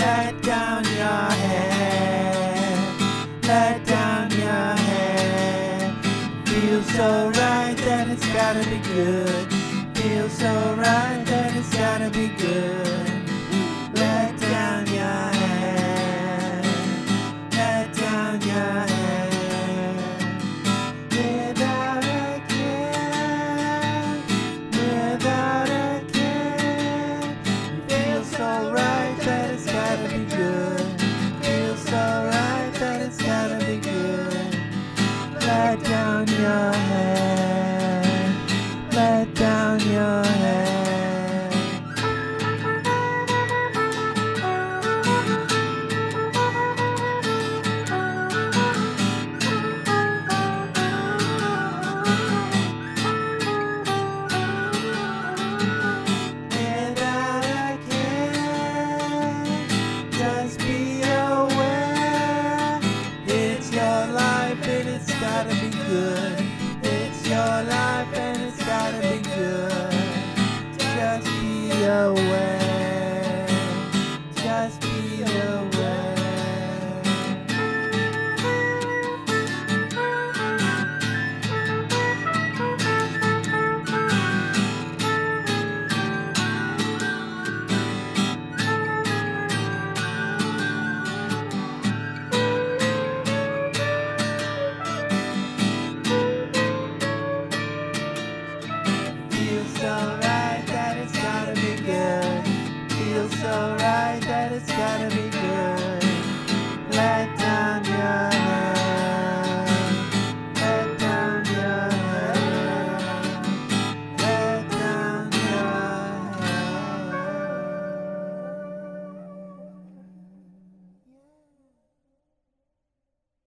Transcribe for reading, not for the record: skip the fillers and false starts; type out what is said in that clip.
Let down your head. Let down your head. Feels so right that it's gotta be good. Feels so right that it's gotta be good. Let down your head. Let down your head. Without a care. Without a care. Feels so right that it's gotta be good. Feels so right that it's gotta be good. Let down your head. Let down your head. Without a care, just be aware. It's your life and it's gotta be good. It's your life and it's gotta be good. Just be aware. Just be aware. Feels so right that it's gotta be good. Feels so right that it's gotta be good.